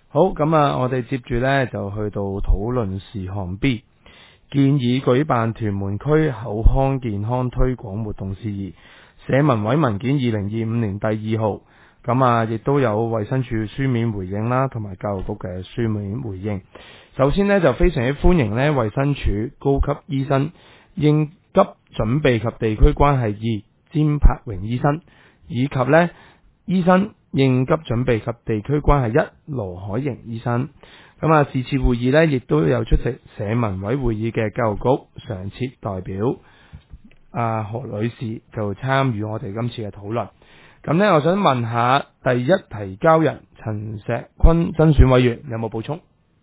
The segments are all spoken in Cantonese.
好，咁啊，我哋接住呢就去到討論事項 B， 建議舉辦屯門區口腔健康推廣活動事宜，社民委文件2025年第2號，咁啊，亦都有衛生署書面回應啦，同埋教育局嘅書面回應。首先呢，就非常之歡迎呢衛生署高級醫生應急準備及地區關係2詹柏榮醫生，以及呢醫生應急準備及地區關係1羅海瑩醫生。咁啊，是次會議呢，亦都有出席社民委會議嘅教育局常設代表何女士就參與我哋今次嘅討論。咁呢，我想問下第一提交人陳石坤增選委員有冇補充？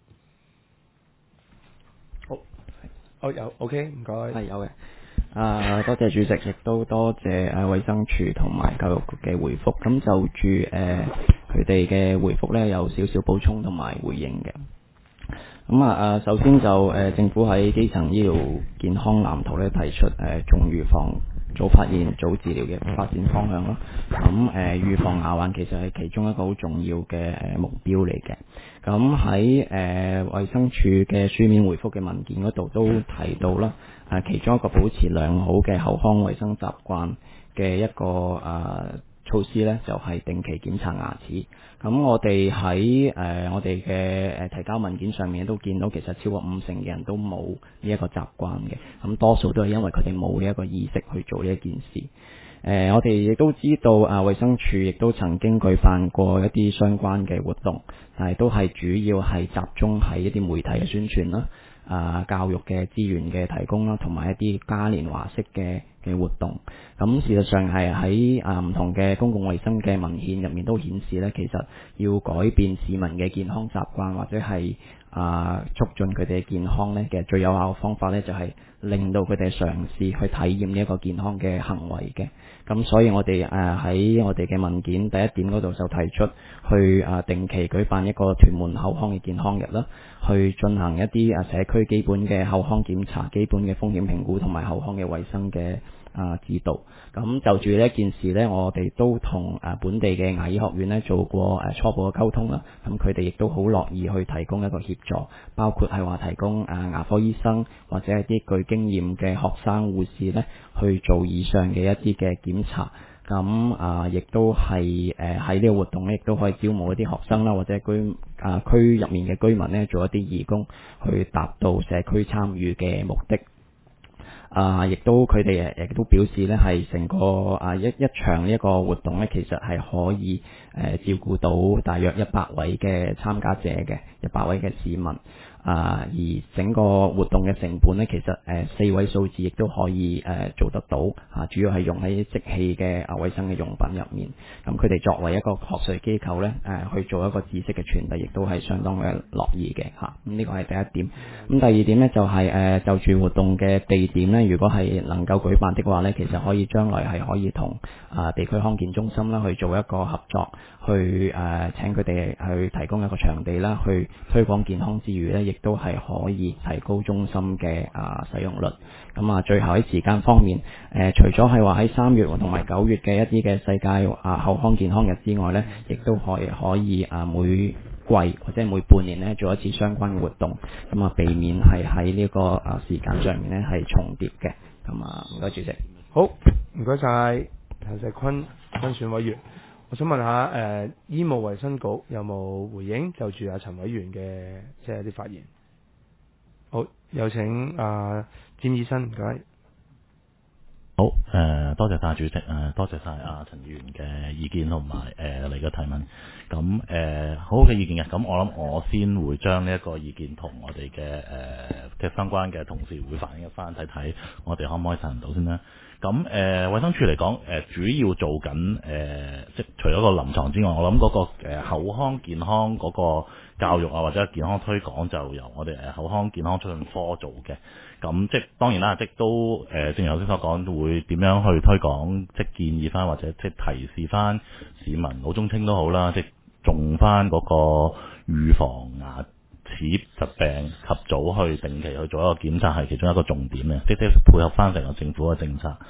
好，有 OK， 唔該。 係有嘅。多謝主席，亦都多謝衛生署同埋教育局嘅回覆。咁就住佢哋嘅回覆呢，有少少補充同埋回應嘅。咁首先就政府喺基層醫療健康藍圖呢，提出重預防、早發現、早治療嘅發展方向咯。咁預防牙患其實係其中一個好重要嘅目標嚟嘅。咁喺衛生署嘅書面回覆嘅文件嗰度都提到啦，其中一個保持良好嘅口腔衛生習慣嘅一個措施呢，就係定期檢查牙齒。咁我哋喺我哋嘅提交文件上面都見到，其實超過50%嘅人都冇呢一個習慣嘅。咁多數都係因為佢哋冇呢一個意識去做呢一件事。我哋亦都知道衛生署亦都曾經舉辦過一啲相關嘅活動，但係都係主要係集中喺一啲媒體嘅宣傳啦、教育嘅資源嘅提供啦，同埋一啲嘉年華式嘅活動。咁事實上係喺唔同嘅公共衛生嘅文獻入面都顯示呢，其實要改變市民嘅健康習慣或者係促進佢哋嘅健康呢，其實最有效嘅方法呢，就係令到佢哋嘗試去體驗呢一個健康嘅行為嘅。咁所以我哋喺我哋嘅文件第一點嗰度就提出去定期舉辦一個屯門口腔嘅健康日啦，去進行一啲社區基本嘅口腔檢查、基本嘅風險評估同埋口腔嘅衛生嘅指導。咁就住呢一件事呢，我哋都同本地嘅牙醫學院呢做過初步嘅溝通啦。咁佢哋亦都好樂意去提供一個協助，包括係話提供牙科醫生或者係啲具經驗嘅學生護士呢去做以上嘅一啲嘅檢查。咁亦都係喺呢個活動呢，亦都可以招募一啲學生啦，或者區入面嘅居民呢做一啲義工，去達到社區參與嘅目的。亦都佢哋亦都表示呢係成個一場呢一個活動呢，其實係可以照顧到大約100位嘅參加者嘅100位嘅市民。而整個活動嘅成本呢，其實4位數字亦都可以做得到。主要係用喺即棄嘅衛生嘅用品入面。咁佢哋作為一個學術機構呢，去做一個知識嘅傳遞，亦都係相當嘅樂意嘅嚇。咁呢個係第一點。咁第二點呢，就係就住活動嘅地點呢，如果係能夠舉辦的話呢，其實可以將來係可以同地區康健中心啦去做一個合作，去請佢哋去提供一個場地啦，去推廣健康之餘呢，亦都係可以提高中心嘅使用率。咁最後喺時間方面，除咗係話喺3月同埋9月嘅一啲嘅世界口腔健康日之外呢，亦都可以每季或者每半年呢做一次相關嘅活動，咁避免係喺呢個時間上面呢係重疊嘅。咁唔該主席。 好，唔該晒陳石坤增選委員。我想問下醫務衛生局有冇回應就住陳委員嘅即係啲發言？好，有請詹醫生，唔該。 好，多謝晒主席，多謝晒陳議員嘅意見同埋你嘅提問。咁好嘅意見嘅，咁我諗我先會將呢一個意見同我哋嘅相關嘅同事會反映一翻，睇睇我哋可唔可以實行到先啦。咁衛生署嚟講，主要做緊即除咗個臨床之外，我諗嗰個口腔健康嗰個教育或者健康推廣就由我哋口腔健康促進科做嘅。咁即當然啦，即都正如頭先所講，會點樣去推廣，即建議翻或者即提示翻市民老中青都好啦，即種翻嗰個預防牙齒疾病及早去定期去做一個檢查係其中一個重點嘅，即配合翻成個政府嘅政策。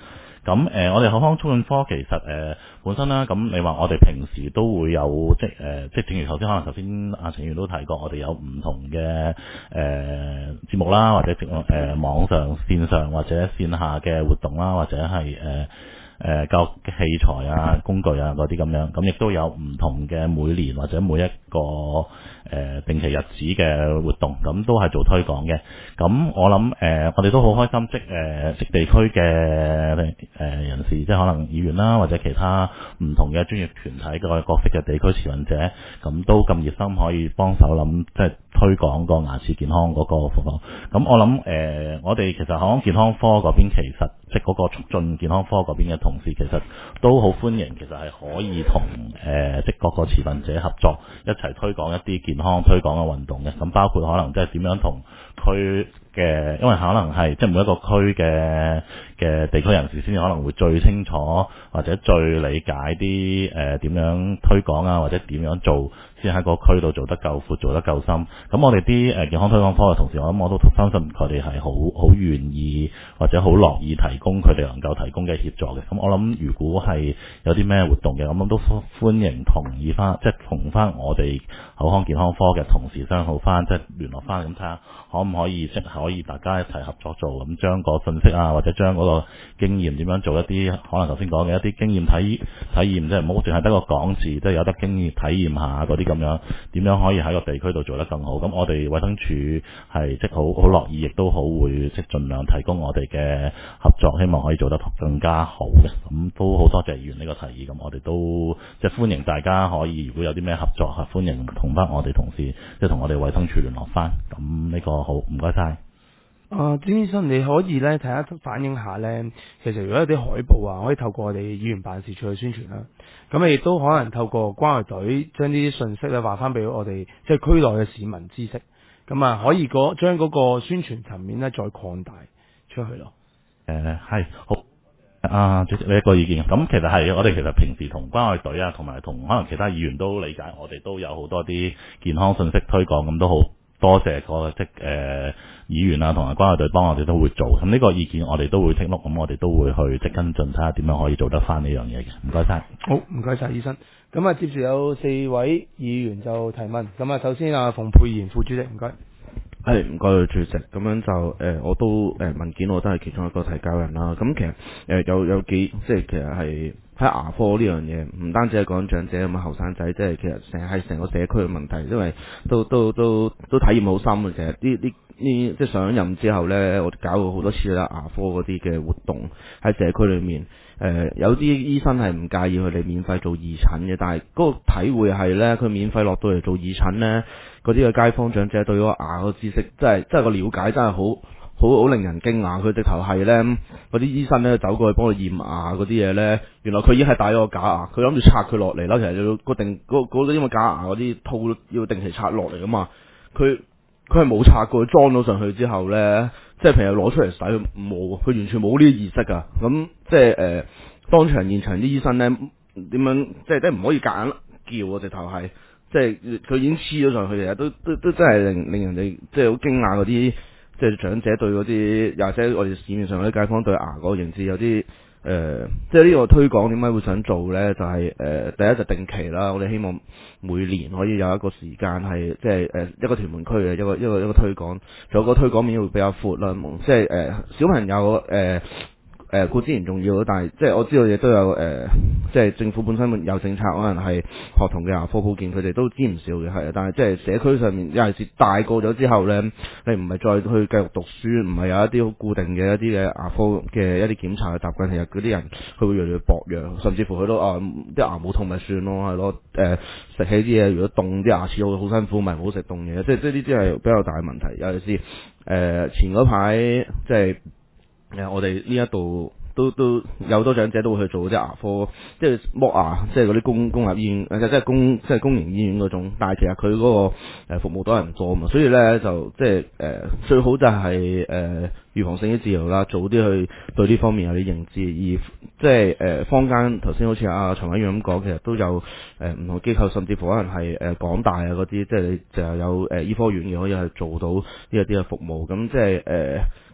咁我哋口腔促進科其實本身啦，咁你話我哋平時都會有即正如頭先阿陳議員都提過，我哋有唔同嘅節目啦，或者網上、線上或者線下嘅活動啦，或者係教育嘅器材啊、工具啊嗰啲咁樣，咁亦都有唔同嘅每年或者每一個定期日子嘅活動，咁都係做推廣嘅。咁我諗我哋都好開心，即地區嘅人士，即係可能議員啦，或者其他唔同嘅專業團體嘅角色嘅地區持份者，咁都咁熱心可以幫手諗，即係推廣個牙齒健康嗰個服務。咁我諗我哋其實口腔健康科嗰邊其實即係嗰個促進健康科嗰邊嘅同事，其實都好歡迎，其實係可以同即各個持份者合作，一齊推廣一啲健康推廣嘅運動嘅。咁包括可能即係點樣同區嘅，因為可能係即係每一個區嘅地區人士先至可能會最清楚或者最理解啲點樣推廣啊，或者點樣做先喺個區度做得夠闊、做得夠深。咁我哋啲健康推廣科嘅同事，我諗我都相信佢哋係好願意或者好樂意提供佢哋能夠提供嘅協助嘅。咁我諗如果係有啲咩活動嘅，咁都歡迎同意翻，即係同翻我哋口腔健康科嘅同事商討翻，即係聯絡翻，咁睇下可唔可以可以大家一齊合作做，咁將個信息啊，或者將嗰個經驗點樣做一啲可能頭先講嘅一啲經驗體驗，即係唔好淨係得個講字，即係有得經驗體驗下嗰啲咁樣，點樣可以喺個地區度做得更好。咁我哋衛生署係即係好樂意，亦都好會即係盡量提供我哋嘅合作，希望可以做得更加好嘅。咁都好多謝議員呢個提議，咁我哋都即係歡迎大家可以，如果有啲咩合作啊，歡迎同翻我哋同事，即係同我哋衛生署聯絡翻。咁呢個好，唔該晒。 詹醫生，你可以咧睇下反映下咧，其實如果有啲海報啊，可以透過我哋議員辦事處去宣傳啦。咁亦都可能透過關愛隊將呢啲信息咧話翻俾我哋即係區內嘅市民知識。咁啊，可以將嗰個宣傳層面咧再擴大出去咯。 係好。主席呢一個意見，咁其實係我哋其實平時同關愛隊啊，同埋同可能其他議員都理解，我哋都有好多啲健康信息推廣，咁都好多謝個議員啊，同埋關愛隊幫我哋都會做。咁呢個意見我哋都會聽錄，咁我哋都會去跟進，睇下點樣可以做得翻呢樣嘢嘅。唔該晒。 好，唔該晒醫生。咁啊，接住有4位議員就提問。咁啊，首先啊，馮沛然副主席，唔該。 係唔該主席，咁樣就我都文件我都係其中一個提交人啦。咁其實有幾即係其實係喺牙科呢樣嘢，唔單止係講長者咁嘅後生仔，即係其實成個社區嘅問題，因為都體驗好深嘅。其實呢即係上任之後呢，我哋搞過好多次啦牙科嗰啲嘅活動喺社區裏面。有啲醫生係唔介意佢哋免費做義診嘅，但係嗰個體會係呢，佢免費落到嚟做義診呢，嗰啲嘅街坊長者對嗰個牙個知識，真係個了解真係好令人驚訝。佢直頭係呢，嗰啲醫生呢走過去幫佢驗牙嗰啲嘢呢，原來佢已經係戴咗個假牙，佢諗住拆佢落嚟啦。其實要嗰啲因為假牙嗰啲套要定期拆落嚟噶嘛，佢係冇拆過，裝咗上去之後呢，即係平日攞出嚟使冇，佢完全冇呢啲意識噶。咁即係當場現場啲醫生呢，點樣即係唔可以夾硬叫啊！直頭係即係佢已經黐咗上去，其實都真係令人哋即係好驚訝嗰啲即係長者對嗰啲，又或者我哋市面上嗰啲街坊對牙嗰個認知有啲即係呢個推廣點解會想做呢？就係第一就定期啦，我哋希望每年可以有一個時間係即係一個屯門區嘅一個推廣，仲有個推廣面會比較闊啦。即係小朋友固之然重要，但係即係我知道亦都有即係政府本身有政策，可能係學童嘅牙科保健，佢哋都知唔少嘅，係。但係即係社區上面，尤其是大個咗之後呢，你唔係再去繼續讀書，唔係有一啲好固定嘅一啲嘅牙科嘅一啲檢查嘅習慣，其實嗰啲人佢會越嚟越薄弱，甚至乎佢都啲牙冇痛咪算咯，係咯。食起啲嘢如果凍，啲牙齒好辛苦，咪唔好食凍嘢。即係呢啲係比較大嘅問題。尤其是前嗰排即係。我哋呢一度都有好多長者都會去做嗰啲牙科，即係剝牙，即係嗰啲公立醫院，即係公營醫院嗰種。但係其實佢嗰個服務多人多嘛，所以咧就即係最好就係預防性啲治療啦，早啲去對呢方面有啲認知。而即係坊間頭先好似阿陳委員咁講，其實都有唔同機構，甚至乎可能係港大啊嗰啲，即係你就有醫科院嘅可以係做到呢一啲嘅服務。咁即係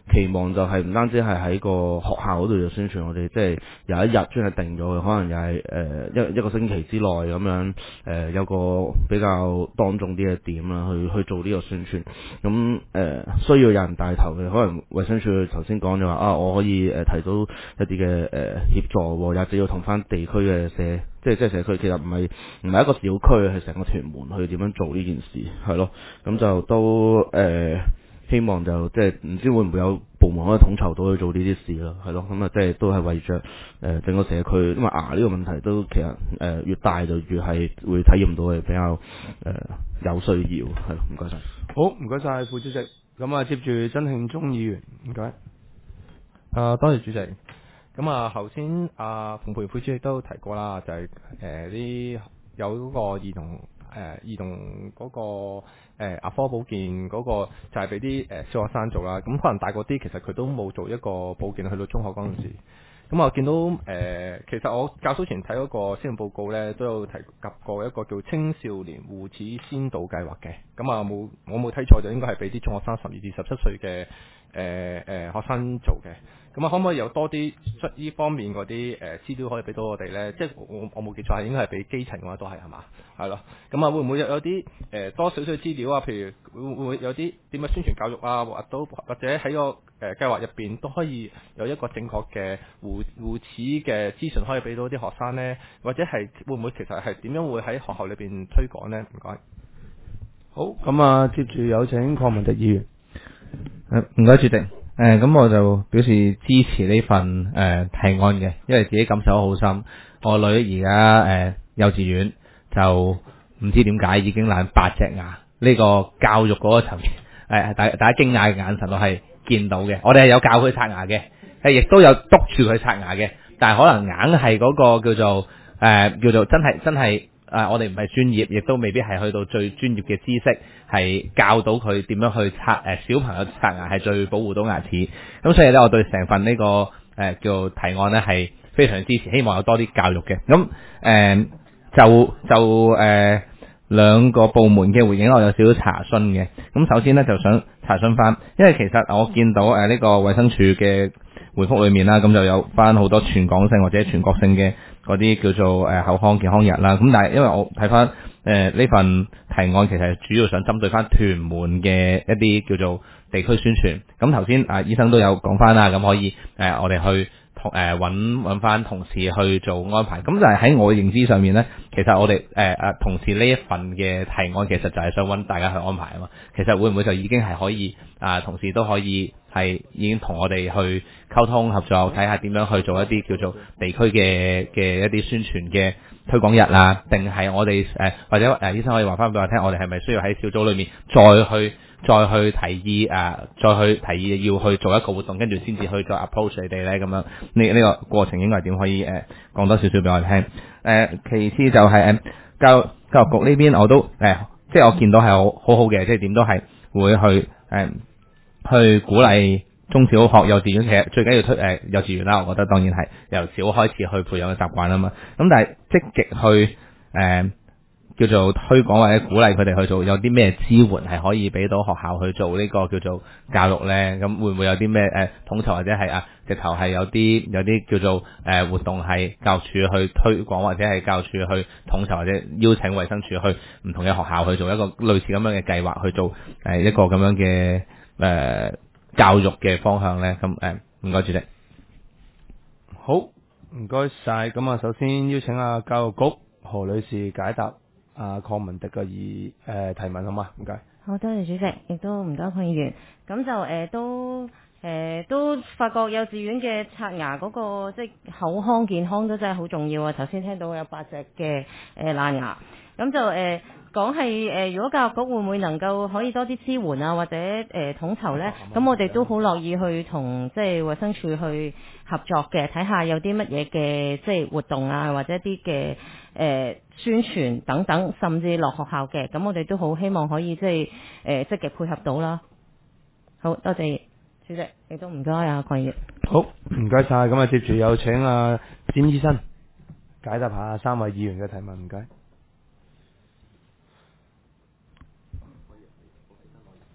期望就係唔單止係喺個學校嗰度做宣傳，我哋即係有一日專係定咗嘅，可能又係一個星期之內咁樣有個比較當眾啲嘅點啦，去做呢個宣傳。咁需要有人帶頭嘅，可能衛生署頭先講咗話我可以提到一啲嘅協助，或者要同翻地區嘅即係社區，其實唔係一個小區，係成個屯門去點樣做呢件事，係咯。咁就都希望就即係唔知會唔會有部門可以統籌到去做呢啲事咯，係咯。咁即係都係為着整個社區，因為牙呢個問題都其實越大就越係會體驗到係比較有需要，係咯。唔該晒。 好，唔該晒副主席。咁啊，接住曾慶忠議員，唔該。 多謝主席。咁啊，頭先馮培副主席都提過啦，就係啲有嗰個兒童嗰個牙科保健嗰個就係俾啲小學生做啦。咁可能大個啲，其實佢都冇做一個保健，去到中學嗰陣時。咁我見到其實我較早前睇嗰個施政報告咧，都有提及過一個叫青少年護齒先導計劃嘅。咁啊我冇睇錯，就應該係俾啲中學生12至17歲嘅學生做嘅。咁啊，可唔可以有多啲呢方面嗰啲資料可以俾到我哋咧？即係我冇記錯係應該係俾基層嘅話都係嘛？係咯。咁啊，會唔會有啲多少少資料啊？譬如會有啲點樣宣傳教育啊，或者喺個計劃入邊都可以有一個正確嘅護齒嘅資訊可以俾到啲學生咧？或者係會唔會其實係點樣會喺學校裏邊推廣咧？唔該。 好，咁啊，接住有請鄺文迪議員。 唔該主席。咁我就表示支持呢份提案嘅，因為自己感受得好深。我女而家幼稚園就唔知點解已經爛8隻牙，呢個教育嗰個層面，大家驚訝嘅眼神我係見到嘅。我哋係有教佢刷牙嘅，亦都有督住佢刷牙嘅，但係可能硬係嗰個叫做真係。我哋唔係專業，亦都未必係去到最專業嘅知識，係教到佢點樣去小朋友刷牙係最保護到牙齒。咁所以咧，我對成份呢個叫提案呢係非常支持，希望有多啲教育嘅。咁就兩個部門嘅回應，我有少少查詢嘅。咁首先呢，就想查詢翻，因為其實我見到呢個衛生署嘅回覆裏面啦，咁就有翻好多全港性或者全國性嘅嗰啲叫做口腔健康日啦。咁但係因為我睇翻呢份提案，其實主要想針對翻屯門嘅一啲叫做地區宣傳。咁頭先醫生都有講翻啦，咁可以我哋去揾翻同事去做安排。咁就係喺我嘅認知上面呢，其實我哋同事呢一份嘅提案，其實就係想揾大家去安排啊嘛。其實會唔會就已經係可以同事都可以係已經同我哋去溝通合作，睇下點樣去做一啲叫做地區嘅一啲宣傳嘅推廣日啊？定係我哋或者醫生可以話翻俾我聽，我哋係咪需要喺小組裏面再去提議要去做一個活動，跟住先至去再 approach 你哋咧？咁樣呢個過程應該係點？可以講多少少俾我哋聽。其次就係教育局呢邊我都即係我見到係好好嘅，即係點都係會去鼓勵中小學、幼稚園，其實最緊要推幼稚園啦。我覺得當然係由小開始去培養嘅習慣啊嘛。咁但係積極去叫做推廣或者鼓勵佢哋去做，有啲咩支援係可以俾到學校去做呢個叫做教育呢？咁會唔會有啲咩統籌或者係直頭係有啲叫做活動係教署去推廣，或者係教署去統籌或者邀請衛生署去唔同嘅學校去做一個類似咁樣嘅計劃，去做一個咁樣嘅教育嘅方向呢？咁唔該主席。 好，唔該晒。咁啊，首先邀請教育局何女士解答鄺文迪嘅提問，好嘛？唔該。 好，多謝主席，亦都唔該鄺議員。咁就都發覺幼稚園嘅刷牙嗰個即係口腔健康都真係好重要啊！頭先聽到有8隻嘅爛牙，咁就講係如果教育局會唔會能夠可以多啲支援啊，或者統籌呢？咁我哋都好樂意去同即係衛生署去合作嘅，睇下有啲乜嘢嘅即係活動啊，或者啲嘅宣傳等等，甚至落學校嘅，咁我哋都好希望可以即係積極配合到啦。好多謝主席，亦都唔該鄺議員。 好，唔該晒。咁啊，接住有請詹醫生解答下3位議員嘅提問，唔該。 好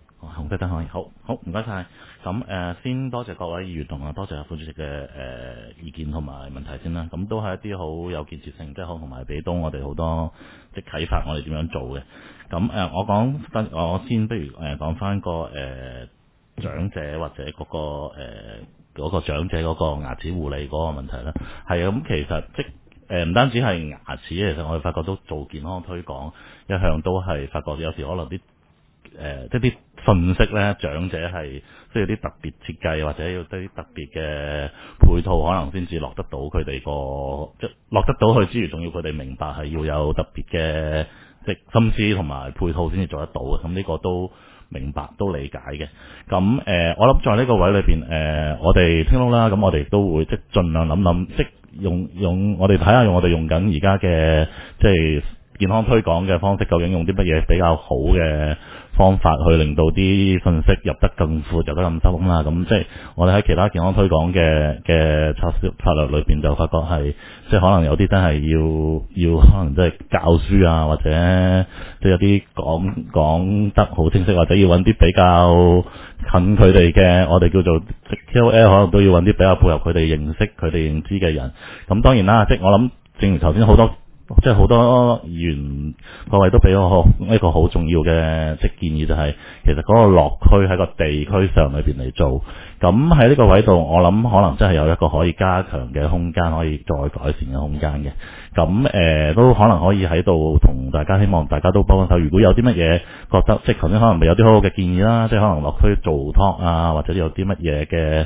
紅色燈可以，好唔該晒。咁先多謝各位議員同多謝阿副主席嘅意見同埋問題先啦。咁都係一啲好有建設性，即係同埋俾到我哋好多即係啟發我哋點樣做嘅。咁我先不如講翻個長者或者嗰個長者嗰個牙齒護理嗰個問題啦。係啊，咁其實唔單止係牙齒，其實我哋發覺都做健康推廣，一向都係發覺有時可能啲即係啲信息咧，長者係需要啲特別設計，或者要啲特別嘅配套，可能先至落得到佢哋即係落得到去之餘，仲要佢哋明白係要有特別嘅即係心思同埋配套先至做得到嘅。咁呢個都明白都理解嘅。咁我諗在呢個位裏邊我哋聽到啦，咁我哋都會即係盡量諗即係用我哋睇下我哋用緊而家嘅即係健康推廣嘅方式，究竟用啲乜嘢比較好嘅方法去令到啲信息入得更闊，入得咁深啦。咁即係我哋喺其他健康推廣嘅策略裏邊就發覺係即係可能有啲真係要可能即係教書啊，或者即係有啲講得好清晰，或者要揾啲比較近佢哋嘅我哋叫做 KOL， 可能都要揾啲比較配合佢哋認識佢哋認知嘅人。咁當然啦，即係我諗正如頭先好多議員各位都俾我一個好重要嘅即建議，就係其實嗰個落區喺個地區上裏邊嚟做。咁喺呢個位度，我諗可能真係有一個可以加強嘅空間，可以再改善嘅空間嘅。咁都可能可以喺度同大家，希望大家都幫手。如果有啲乜嘢覺得，即係頭先可能咪有啲好好嘅建議啦，即係可能落區做 talk 啊，或者有啲乜嘢嘅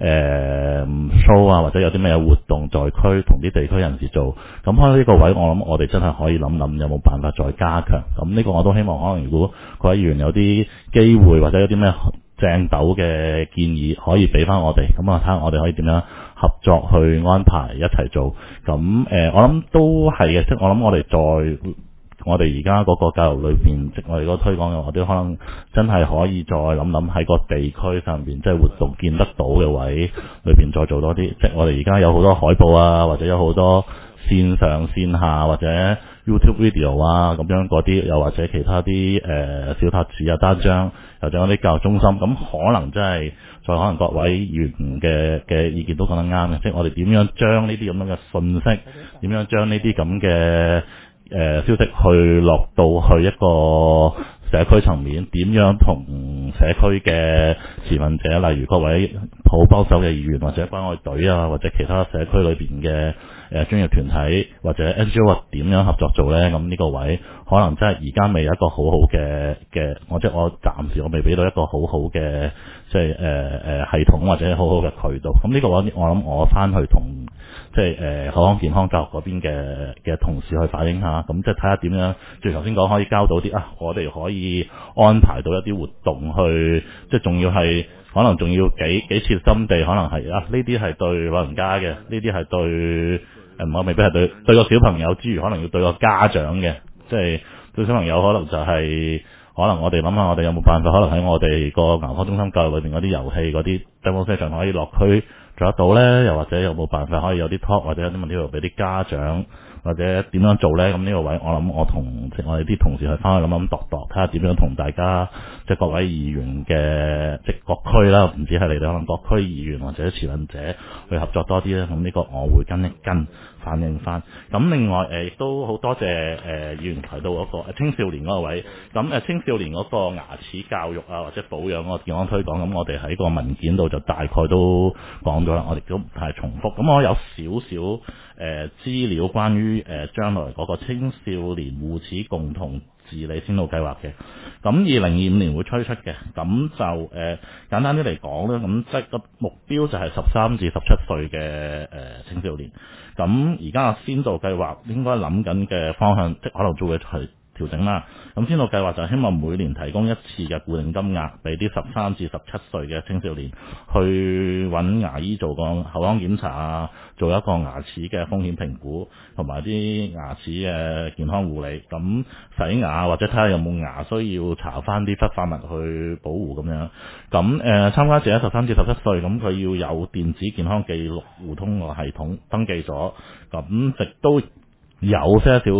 show 啊，或者有啲咩活動在區同啲地區人士做。咁喺呢個位，我諗我哋真係可以諗有冇辦法再加強。咁呢個我都希望可能如果各位議員有啲機會或者有啲咩正斗嘅建議，可以俾翻我哋。咁啊睇下我哋可以點樣合作去安排一齊做。咁我諗都係嘅，即係我諗我哋而家嗰個教育裏邊，即我哋嗰個推廣嘅，我哋可能真係可以再諗喺個地區上邊，即係活動見得到嘅位裏邊再做多啲。即係我哋而家有好多海報啊，或者有好多線上線下或者 YouTube video 啊咁樣嗰啲，又或者其他啲小冊子啊單張，或者嗰啲教育中心，咁可能真係再可能各位議員嘅意見都講得啱嘅。即係我哋點樣將呢啲咁樣嘅信息，點樣將呢啲咁嘅消息去落到去一個社區層面，點樣同社區嘅持份者，例如各位好幫手嘅議員或者關愛隊啊，或者其他社區裏邊嘅專業團體或者 NGO 點樣合作做呢？咁呢個位可能真係而家未有一個好好嘅，我暫時我未俾到一個好好嘅即係系統或者好好嘅渠道。咁呢個位我諗我翻去同即係口腔健康教育嗰邊嘅同事去反映下，咁即係睇下點樣。最頭先講可以交到啲我哋可以安排到一啲活動去，即係仲要係可能仲要幾切心地，可能係呢啲係對老人家嘅，呢啲係對我未必係對個小朋友之餘，可能要對個家長嘅，即係對小朋友可能就係可能我哋諗下，我哋有冇辦法，可能喺我哋個牙科中心教育裏邊嗰啲遊戲嗰啲 demonstration 可以落區做得到呢？又或者有冇辦法可以有啲 talk 或者有啲問題俾啲家長，或者點樣做呢？咁呢個位我諗我哋啲同事去翻去諗度，睇下點樣同大家即係各位議員嘅即係各區啦，唔止係你哋可能各區議員或者持份者去合作多啲呢。咁呢個我會跟一跟反映翻。咁另外亦都好多謝議員提到嗰個青少年嗰個位。咁青少年嗰個牙齒教育啊，或者保養嗰個健康推廣，咁我哋喺個文件度就大概都講咗啦，我哋都唔太重複。咁我有少少資料關於將來嗰個青少年護齒共同治理先導計劃嘅，咁2025年會推出嘅。咁就簡單啲嚟講咧，咁即係個目標就係13至17歲嘅青少年。咁而家先導計劃應該諗緊嘅方向，即可能做嘅係調整啦。咁先導計劃就希望每年提供一次嘅固定金額，俾啲13至17歲嘅青少年去揾牙醫做個口腔檢查啊，做一個牙齒嘅風險評估，同埋啲牙齒嘅健康護理。咁洗牙或者睇下有冇牙需要搽翻啲氟化物去保護咁樣。咁參加者13至17歲，咁佢要有電子健康記錄互通個系統登記咗，咁亦都有些少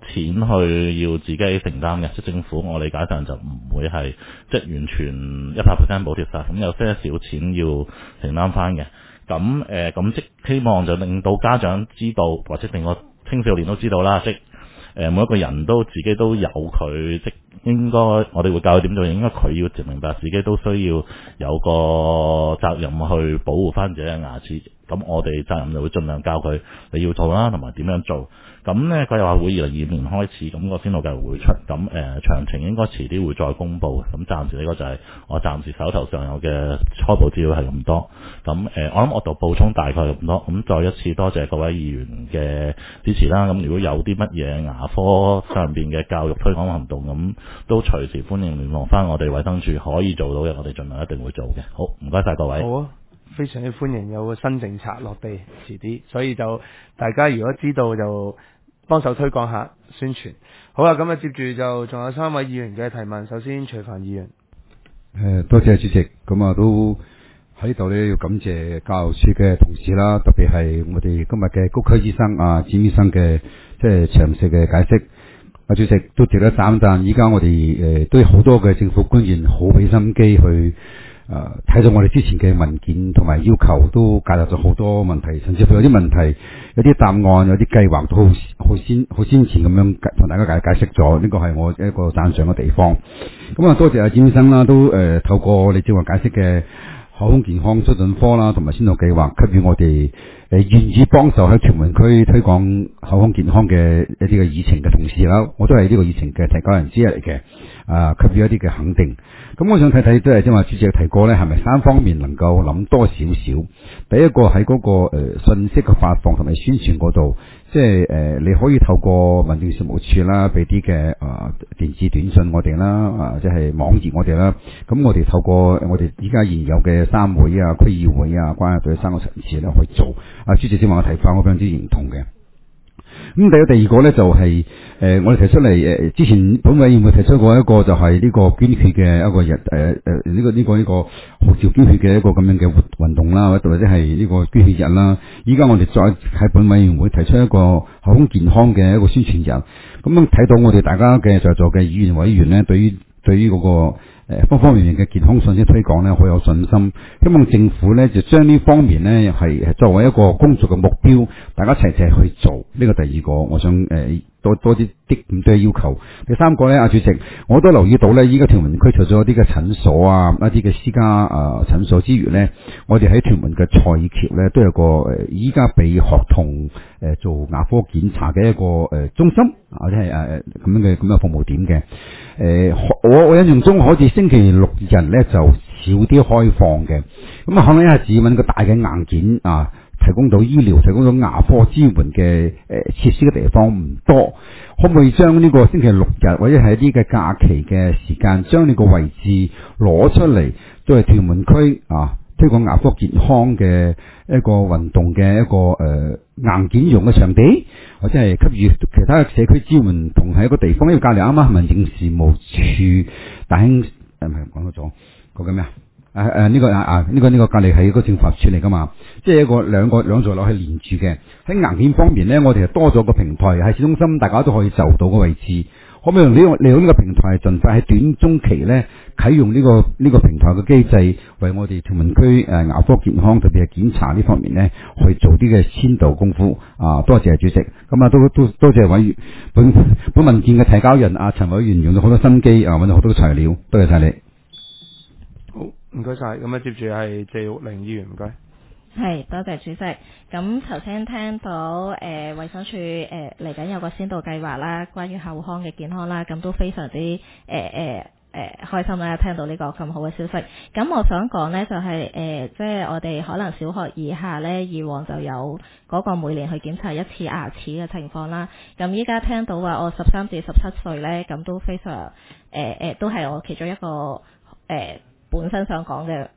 錢去要自己承擔嘅，即係政府我理解上就唔會係即係完全100% 補貼晒，咁有些少錢要承擔翻嘅。咁即希望就令到家長知道，或者令個青少年都知道啦，即每一個人都自己都有佢，即應該我哋會教佢點做，應該佢要明白自己都需要有個責任去保護翻自己嘅牙齒。咁我哋責任就會盡量教佢你要做啦，同埋點樣做。咁呢，佢又話會2025年開始，咁個先導計劃會出。咁詳情應該遲啲會再公佈。咁暫時呢個就係我暫時手頭上有嘅初步資料係咁多。咁我諗我度補充大概咁多。咁再一次多謝各位議員嘅支持啦。咁如果有啲乜嘢牙科上邊嘅教育推廣行動，咁都隨時歡迎聯絡翻我哋衛生署可以做到嘅，我哋盡量一定會做嘅。好，唔該晒各位。 好啊，非常之歡迎有個新政策落地，遲啲，所以就大家如果知道就幫手推廣下宣傳。好啦，咁啊接住就仲有3位議員嘅提問。首先徐帆議員。 多謝主席，咁都喺度呢要感謝教育處嘅同事啦，特別係我哋今日嘅高級醫生詹醫生嘅即係詳細嘅解釋。主席都值得讚讚，依家我哋都有好多嘅政府官員好俾心機去睇到我哋之前嘅文件同埋要求，都解答咗好多問題，甚至乎有啲問題、有啲答案、有啲計劃都好先前咁樣同大家解釋咗，呢個係我一個讚賞嘅地方。咁多謝詹醫生啦，都透過你正話解釋嘅口腔健康促進科啦，同埋先導計劃，給予我哋願意幫手喺屯門區推廣口腔健康嘅一啲嘅議程嘅同事啦，我都係呢個議程嘅提交人之一嚟嘅，給予一啲嘅肯定。咁我想睇睇，都係即係話主席提過咧，係咪3方面能夠諗多少少？第一個喺嗰個信息嘅發放同埋宣傳嗰度，即係你可以透過民政事務處啦，俾啲嘅電子短信我哋啦，即係網頁我哋啦。咁我哋透過我哋依家現有嘅3會區議會關愛隊3個層次咧去做。主席先話我提法，我非常之認同嘅。咁第二個咧就係我哋提出嚟之前本委員會提出過一個就係呢個捐血嘅一個日呢個號召捐血嘅一個咁樣嘅運動啦，或者係呢個捐血日啦。依家我哋再喺本委員會提出一個口腔健康嘅一個宣傳日，咁樣睇到我哋大家嘅在座嘅議員委員咧，對於嗰個方方面面嘅健康信息推廣咧，好有信心。希望政府咧就將呢方面咧係作為一個工作嘅目標，大家齊齊去做。呢個第二個，我想多啲咁多要求。第3個咧，主席，我都留意到咧，依家屯門區除咗一啲嘅診所一啲嘅私家診所之餘咧，我哋喺屯門嘅菜橋咧都有個依家俾學童做牙科檢查嘅一個中心，或者係咁樣服務點嘅。我印象中好似星期6日咧就少啲開放嘅，咁可能係自揾個大嘅硬件提供到醫療、提供到牙科支援嘅設施嘅地方唔多，可唔可以將呢個星期6日或者係一啲嘅假期嘅時間，將呢個位置攞出嚟，作為屯門區推廣牙科健康嘅一個運動嘅一個硬件用嘅場地，或者係給予其他嘅社區支援同喺一個地方。因為隔離啱啱民政事務處大興唔係講咗講緊咩呢個隔離係一個政府處理噶嘛，即係一個兩座樓係連住嘅。喺硬件方面咧，我哋係多咗個平台喺市中心，大家都可以就到個位置。可唔可以利用呢個平台，盡快喺短中期咧啟用呢個平台嘅機制，為我哋屯門區牙科健康特別係檢查呢方面咧去做啲嘅先導功夫。多謝主席，咁都多謝委員本文件嘅提交人陳委員用咗好多心機揾咗好多材料，多謝晒你。 好，唔該晒。咁接住係謝玉玲議員，唔該。 係，多謝主席。咁頭先聽到衛生署嚟緊有個先導計劃啦，關於口腔嘅健康啦，咁都非常之開心啦，聽到呢個咁好嘅消息。咁我想講呢，就係即係我哋可能小學以下呢，以往就有嗰個每年去檢查1次牙齒嘅情況啦。咁依家聽到話我13至17歲呢，咁都非常都係我其中一個本身想講嘅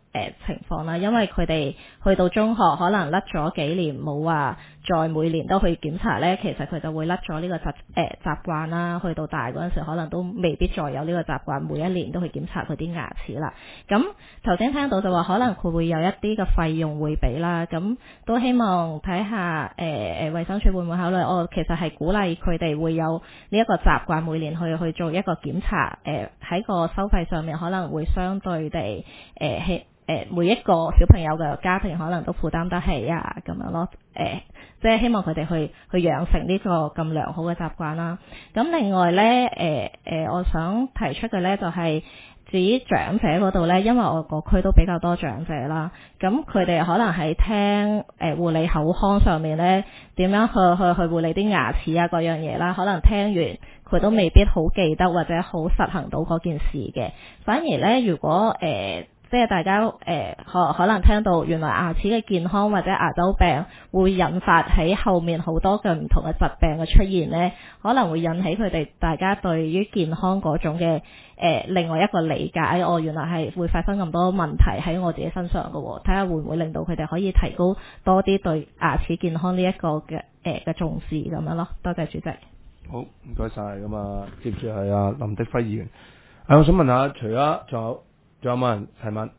情況啦，因為佢哋去到中學可能甩咗幾年冇話再每年都去檢查呢，其實佢就會甩咗呢個習慣啦。去到大嗰陣時，可能都未必再有呢個習慣，每一年都去檢查佢啲牙齒啦。咁頭先聽到就話可能佢會有一啲嘅費用會俾啦，咁都希望睇下衛生署會唔會考慮，其實係鼓勵佢哋會有呢一個習慣，每年去做一個檢查，喺個收費上面可能會相對地每一個小朋友嘅家庭可能都負擔得起啊，咁樣咯。即係希望佢哋去養成呢個咁良好嘅習慣啦。咁另外呢，我想提出嘅呢就係至於長者嗰度呢，因為我個區都比較多長者啦，咁佢哋可能喺聽護理口腔上面呢，點樣去護理啲牙齒啊嗰樣嘢啦，可能聽完佢都未必好記得或者好實行到嗰件事嘅。反而呢，如果即係大家可能聽到原來牙齒嘅健康或者牙周病會引發喺後面好多嘅唔同嘅疾病嘅出現呢，可能會引起佢哋大家對於健康嗰種嘅另外一個理解。原來係會發生咁多問題喺我自己身上嘅喎，睇下會唔會令到佢哋可以提高多啲對牙齒健康呢一個嘅重視咁樣咯。多謝主席。 好，唔該晒。咁啊，接住係阿林迪輝議員。我想問下，除咗仲有冇人提問？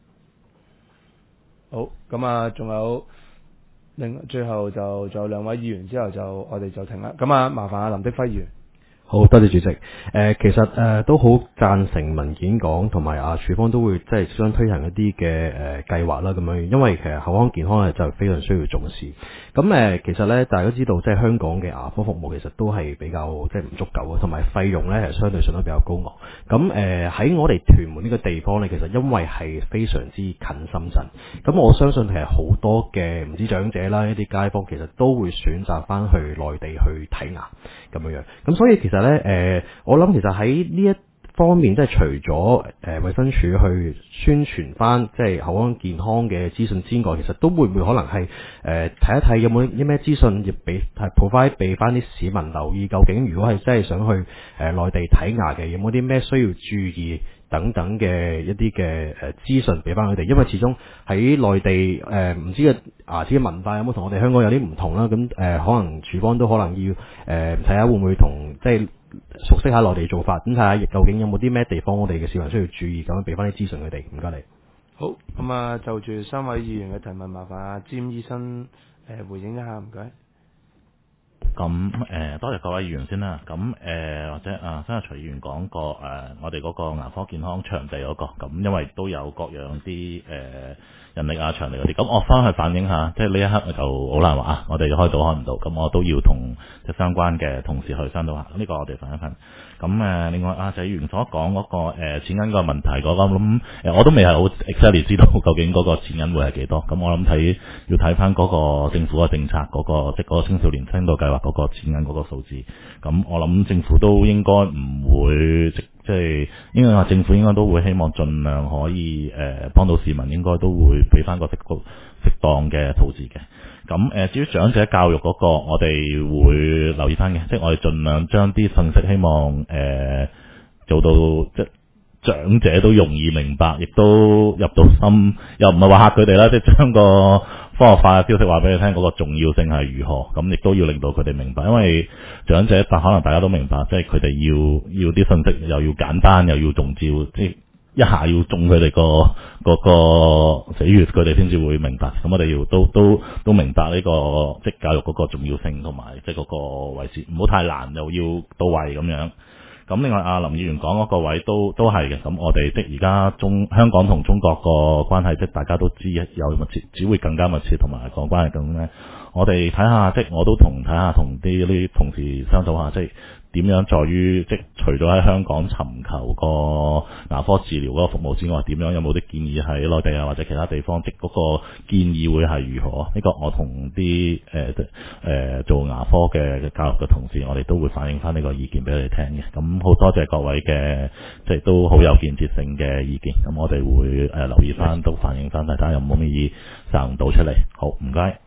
好，咁啊，仲有最後就仲有兩位議員之後就我哋就停啦。咁啊，麻煩阿林迪輝議員。 好多謝主席。其實都好贊成文件講，同埋署方都會即係想推行一啲嘅計劃啦咁樣，因為其實口腔健康係就非常需要重視。咁其實咧，大家都知道即係香港嘅牙科服務其實都係比較即係唔足夠嘅，同埋費用咧係相對上都比較高昂。咁喺我哋屯門呢個地方咧，其實因為係非常之近深圳，咁我相信其實好多嘅唔知長者啦，一啲街坊其實都會選擇翻去內地去睇牙咁樣。咁所以其實我諗其實喺呢一方面，即係除咗衛生署去宣傳翻即係口腔健康嘅資訊之外，其實都會唔會可能係睇一睇有冇啲咩資訊要provide 俾翻啲市民留意，究竟如果係真係想去內地睇牙嘅，有冇啲咩需要注意等等嘅一啲嘅資訊俾翻佢哋，因為始終喺內地唔知嘅牙齒嘅文化有冇同我哋香港有啲唔同啦，咁可能署方都可能要睇下會唔會同即係熟悉下內地做法，咁睇下究竟有冇啲咩地方我哋嘅市民需要注意，咁樣俾翻啲資訊佢哋。唔該你。 好，咁啊就住三位議員嘅提問，麻煩阿詹醫生回應一下，唔該。 咁多謝各位議員先啦。咁或者今日徐議員講過我哋嗰個牙科健康場地嗰個，咁因為都有各樣啲人力啊場地嗰啲，咁我翻去反映下，即係呢一刻就好難話我哋開到開唔到，咁我都要同即相關嘅同事去商討下，呢個我哋分一分。咁另外謝議員所講嗰個錢銀個問題嗰個，咁我都未係好 exactly 知道究竟嗰個錢銀會係幾多，咁我諗要睇翻嗰個政府嘅政策嗰個，即係嗰個青少年先導計劃嗰個錢銀嗰個數字。咁我諗政府都應該唔會即係應該話政府應該都會希望盡量可以幫到市民，應該都會俾翻個適當嘅數字嘅。咁至於長者教育嗰個，我哋會留意翻嘅，即係我哋盡量將啲信息希望做到即長者都容易明白，亦都入到心，又唔係話嚇佢哋啦，即係將個科學化嘅消息話俾佢聽，嗰個重要性係如何，咁亦都要令到佢哋明白，因為長者可能大家都明白，即係佢哋要啲信息又要簡單又要中招，即係一下要中佢哋個死穴，佢哋先至會明白。咁我哋要都明白呢個即係教育嗰個重要性，同埋即係嗰個位置唔好太難，又要到位咁樣。咁另外林議員講嗰個位都係嘅。咁我哋即係而家香港同中國個關係，即係大家都知有密切，只會更加密切，同埋個關係咁咧。我哋睇下，即係我都睇下同啲同事商討下，即係點樣在於即係除咗喺香港尋求個牙科治療嗰個服務之外，點樣有冇啲建議喺內地啊或者其他地方，即係嗰個建議會係如何？呢個我同啲做牙科嘅教育嘅同事，我哋都會反映翻呢個意見俾佢哋聽嘅。咁好多謝各位嘅即係都好有建設性嘅意見。咁我哋會留意翻，都反映翻，睇下有冇咩意實到出嚟。好，唔該。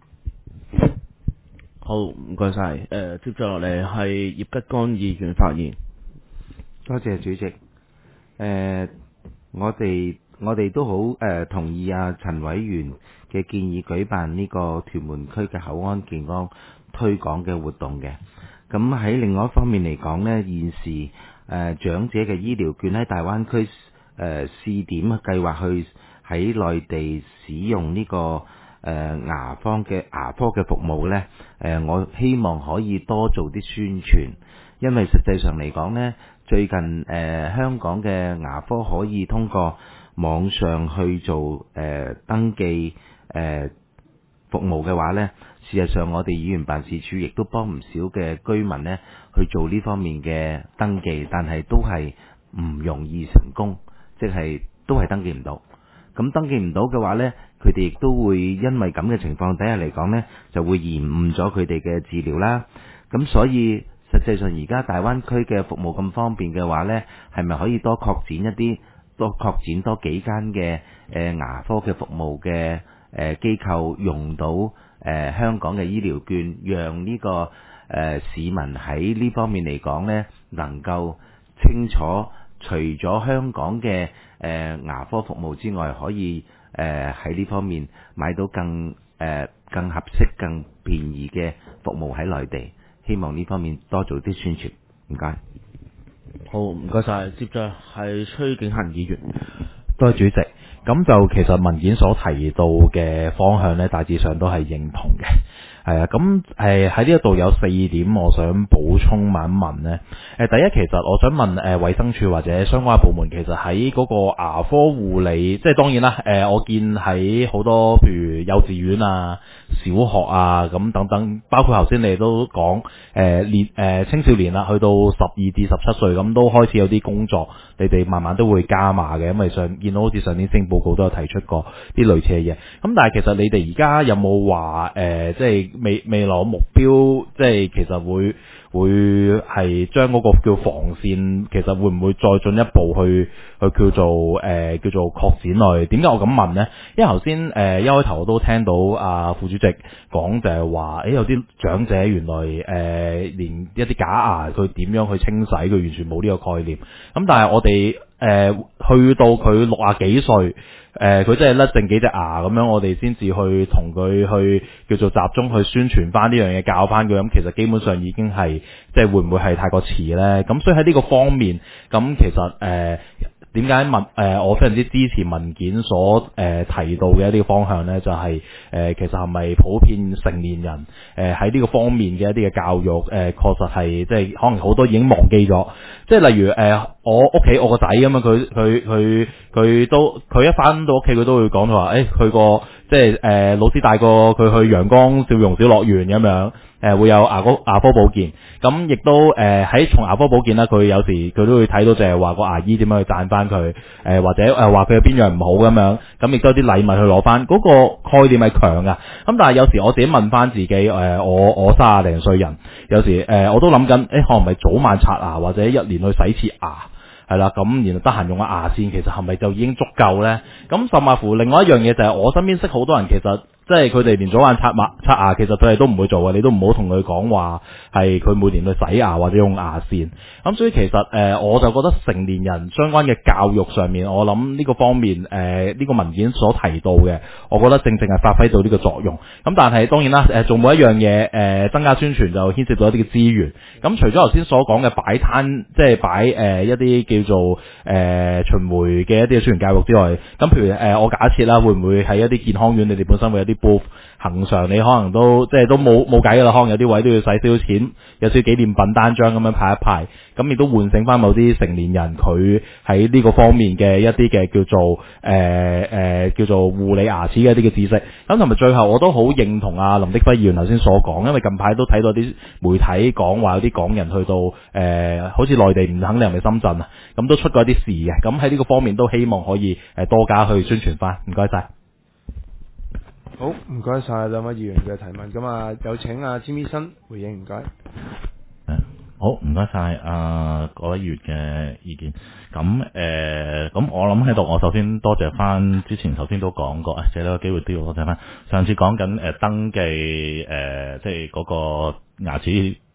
好，唔該晒。接咗落嚟係葉吉剛議員發言。 多謝主席。我哋我哋都好同意陳委員嘅建議，舉辦呢個屯門區嘅口岸健康推廣嘅活動嘅。咁喺另外一方面嚟講呢，現時長者嘅醫療券喺大灣區試點計劃去喺內地使用呢個牙科嘅服務呢，我希望可以多做啲宣傳，因為實際上嚟講呢，最近香港嘅牙科可以通過網上去做登記服務嘅話呢，事實上我哋議員辦事處亦都幫唔少嘅居民呢去做呢方面嘅登記，但係都係唔容易成功，即係都係登記唔到。咁登記唔到嘅話呢，佢哋亦都會因為咁嘅情況底下嚟講呢，就會延誤咗佢哋嘅治療啦。咁所以實際上而家大灣區嘅服務咁方便嘅話呢，係咪可以多擴展多幾間嘅牙科嘅服務嘅機構用到香港嘅醫療券，讓呢個市民喺呢方面嚟講呢，能夠清楚除咗香港嘅牙科服務之外，可以喺呢方面買到更合適、更便宜嘅服務喺內地。希望呢方面多做啲宣傳。唔該。 好，唔該晒。接着係崔景恒議員。 多謝主席。咁就其實文件所提到嘅方向呢，大致上都係認同嘅。係啊，咁喺呢一度有4點我想補充問一問呢。第一，其實我想問衛生署或者相關嘅部門，其實喺嗰個牙科護理，即係當然啦，我見喺好多譬如幼稚園啊、小學啊咁等等，包括頭先你都講青少年啦，去到12至17歲咁都開始有啲工作，你哋慢慢都會加碼嘅，因為見到好似上年施政報告都有提出過啲類似嘅嘢。咁但係其實你哋而家有冇話即係未來目標，即係其實會係將嗰個叫防線，其實會唔會再進一步去叫做擴展落去？點解我咁問呢？因為頭先一開頭我都聽到副主席講就係話，有啲長者原來連一啲假牙佢點樣去清洗，佢完全冇呢個概念。咁但係我哋去到佢60幾歲，佢真係甩剩幾隻牙咁樣，我哋先至去同佢去叫做集中去宣傳翻呢樣嘢，教翻佢。咁其實基本上已經係即係會唔會係太過遲呢？咁所以喺呢個方面，咁其實點解我非常之支持文件所提到嘅一啲方向呢？就係其實係咪普遍成年人喺呢個方面嘅一啲嘅教育確實係即係可能好多已經忘記咗。即係例如我屋企我個仔咁樣，佢一翻到屋企佢都會講佢話佢個即係老師帶過佢去陽光笑容小樂園咁樣，會有牙科保健。咁亦都喺從牙科保健啦，佢有時佢都會睇到就係話個牙醫點樣去讚翻佢，或者話佢有邊樣唔好咁樣，咁亦都有啲禮物去攞翻，嗰個概念係強噶。咁但係有時我自己問翻自己，我30零歲人，有時我都諗緊，可能咪早晚刷牙或者一年去洗次牙。係啦，咁然後得閒用下牙線，其實係咪就已經足夠呢？咁甚至乎另外一樣嘢就係我身邊識好多人，其實即係佢哋連早晚刷牙，其實佢哋都唔會做嘅。你都唔好同佢講話係佢每年去洗牙或者用牙線。咁所以其實我就覺得成年人相關嘅教育上面，我諗呢個方面呢個文件所提到嘅，我覺得正係發揮到呢個作用。咁但係當然啦，做每一樣嘢增加宣傳就牽涉到一啲嘅資源。咁除咗頭先所講嘅擺攤，即係擺一啲叫做巡迴嘅一啲宣傳教育之外，咁譬如我假設啦，會唔會喺一啲健康院，你哋本身會有啲booth，恆常你可能都即係都冇計㗎啦，可能有啲位都要使少少錢，有少少紀念品單張咁樣派一派，咁亦都喚醒翻某啲成年人佢喺呢個方面嘅一啲嘅叫做護理牙齒嘅一啲嘅知識。咁同埋最後我都好認同阿林迪輝議員頭先所講，因為近排都睇到啲媒體講話有啲港人去到好似內地唔肯定係咪深圳啊，咁都出過一啲事嘅。咁喺呢個方面都希望可以多加去宣傳翻。唔該晒。 好，唔該晒兩位議員嘅提問。咁有請詹醫生回應，唔該。 好，唔該晒各位議員嘅意見。咁我諗喺度，我首先多謝翻之前頭先都講過，借呢個機會都要多謝翻上次講緊登記即係嗰個牙齒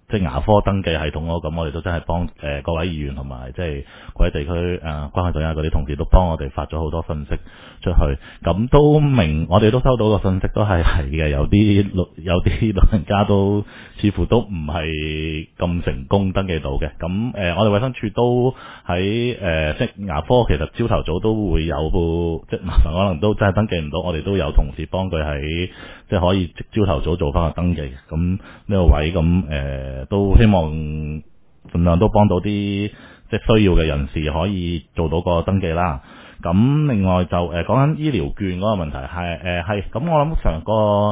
即係牙科登記系統咯。咁我哋都真係幫各位議員同埋即係各位地區關愛隊啊嗰啲同事都幫我哋發咗好多信息出去。咁都明，我哋都收到個信息都係嘅，有啲老人家都似乎都唔係咁成功登記到嘅。咁我哋衛生署都喺即係牙科其實朝頭早都會有即係麻煩可能都真係登記唔到，我哋都有同事幫佢喺即係可以朝頭早做翻個登記。咁呢個位咁都希望盡量都幫到啲即係需要嘅人士可以做到個登記啦。咁另外就講緊醫療券嗰個問題係咁，我諗成個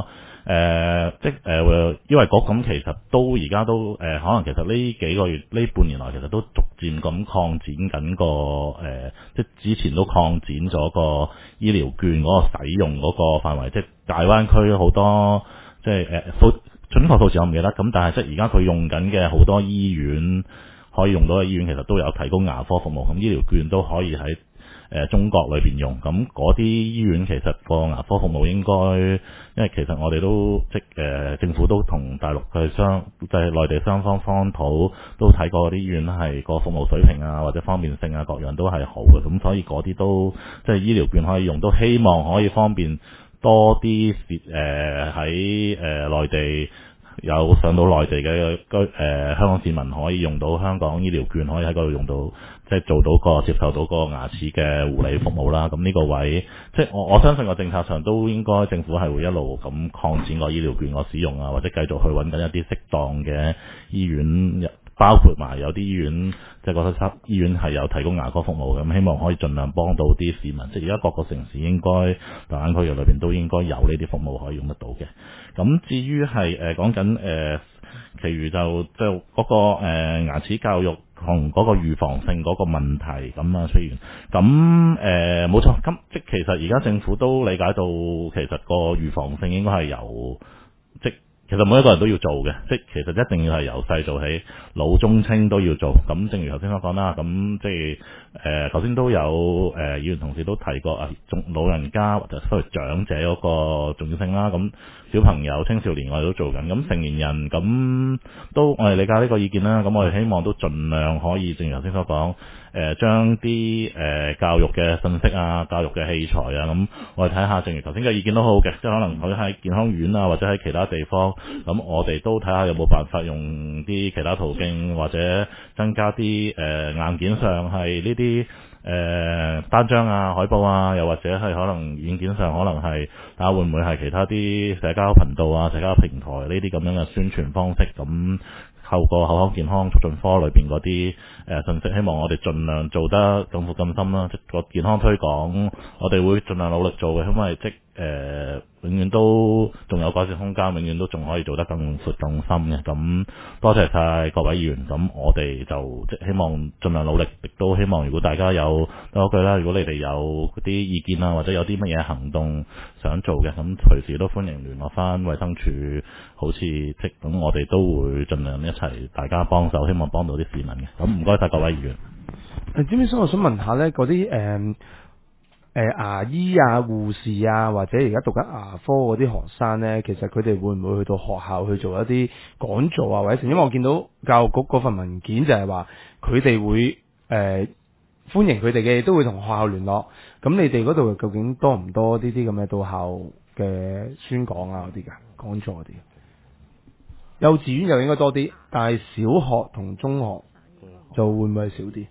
醫衞局咁其實都而家都可能其實呢幾個月呢半年來其實都逐漸咁擴展緊個即係之前都擴展咗個醫療券嗰個使用嗰個範圍，即係大灣區好多即係準確數字我唔記得，咁但係即係而家佢用緊嘅好多醫院可以用到嘅醫院其實都有提供牙科服務，咁醫療券都可以喺中國裏邊用，咁嗰啲醫院其實個牙科服務應該，因為其實我哋都政府都同大陸嘅即係內地雙方商討，都睇過嗰啲醫院係個服務水平啊或者方便性啊各樣都係好嘅，咁所以嗰啲都即係醫療券可以用，都希望可以方便多啲喺內地有上到內地嘅香港市民可以用到香港醫療券，可以喺嗰度用到，即係做到接受到個牙齒嘅護理服務啦。咁呢個位，即係我相信個政策上都應該政府係會一路咁擴展個醫療券個使用啊，或者繼續去揾緊一啲適當嘅醫院，包括埋有啲醫院即係覺得醫院係有提供牙科服務嘅，咁希望可以盡量幫到啲市民。即係而家各個城市應該大灣區裏邊都應該有呢啲服務可以用得到嘅。咁至於係講緊其餘就嗰個牙齒教育同嗰個預防性嗰個問題咁啊出現。咁冇錯，咁即係其實而家政府都理解到其實個預防性應該係由其實每一個人都要做嘅，即係其實一定要係由細做起，老中青都要做。咁正如頭先所講啦，咁即係頭先都有議員同事都提過老人家或者所謂長者嗰個重要性啦。咁小朋友、青少年我哋都做緊，咁成年人咁都我哋理解呢個意見啦。咁我哋希望都盡量可以，正如頭先所講，將啲教育嘅信息啊、教育嘅器材啊，咁我哋睇下，正如頭先嘅意見都好嘅，即係可能佢喺健康院啊，或者喺其他地方，咁我哋都睇下有冇辦法用啲其他途徑，或者增加啲硬件上係呢啲單張啊、海報啊，又或者係可能軟件上可能係睇下會唔會係其他啲社交頻道啊、社交平台呢啲咁樣嘅宣傳方式，咁透過口腔健康促進科裏邊嗰啲信息，希望我哋盡量做得更闊更深啦。即個健康推廣，我哋會盡量努力做嘅，因為永遠都仲有改善空間，永遠都仲可以做得更闊更深嘅。咁多謝晒各位議員，咁我哋就希望盡量努力，亦都希望如果大家有多句啦，如果你哋有啲意見啊，或者有啲乜嘢行動想做嘅，咁隨時都歡迎聯絡翻衛生署，好似咁我哋都會盡量一齊大家幫手，希望幫到啲市民嘅。咁唔該晒各位議員。 詹醫生，我想問下呢嗰啲牙醫啊、護士啊，或者而家讀緊牙科嗰啲學生呢，其實佢哋會唔會去到學校去做一啲講座啊，或者因為我見到教育局嗰份文件就係話佢哋會歡迎佢哋嘅，都會同學校聯絡。咁你哋嗰度究竟多唔多呢啲咁嘅到校嘅宣講啊嗰啲㗎講座嗰啲？幼稚園就應該多啲，但係小學同中學就會唔會少啲？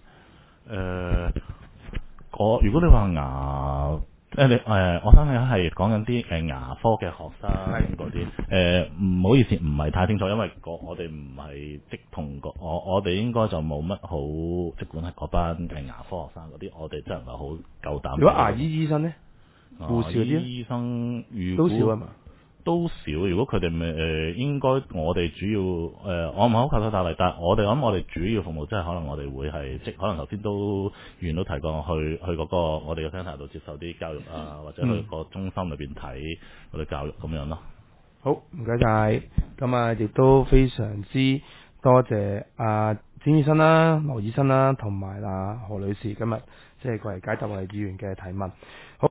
如果你話牙我相信係講緊啲牙科嘅學生嗰啲，唔好意思，唔係太清楚，因為我哋唔係同我哋應該就冇乜好，即管係嗰班牙科學生嗰啲，我哋真係唔係好夠膽。 如果牙醫醫生呢？護士嗰啲醫生都少啊嘛？ 都少，如果佢哋應該我哋主要我唔係好靠手打嚟，但係我哋主要服務即係可能我哋會係可能頭先都議員都提過去嗰個我哋嘅 centre 度接受啲教育啊，或者去個中心裏邊睇嗰啲教育咁樣咯。 好，唔該晒，咁啊亦都非常之多謝阿詹醫生啦、羅醫生啦，同埋何女士今日即係過嚟解答我哋議員嘅提問。好。